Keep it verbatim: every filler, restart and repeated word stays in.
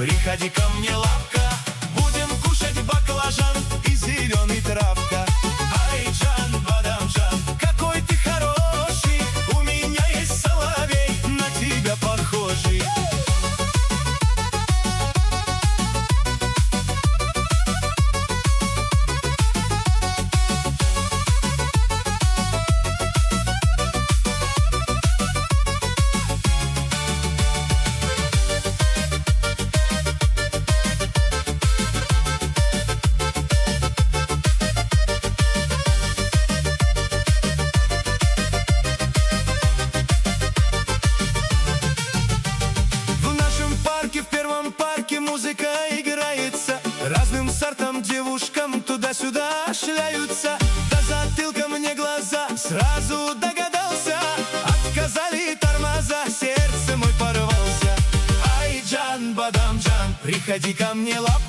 приходи ко мне, лапка. Будем кушать баклажан и зеленый травка. Ай, Джан, Бадамджан, какой ты хороший. У меня есть соловей, на тебя похожий. В первом парке музыка играется, разным сортом девушкам туда-сюда шляются. До затылка мне глаза, сразу догадался. Отказали тормоза, сердце мой порвался. Ай, Джан, Бадамджан, приходи ко мне, лапка.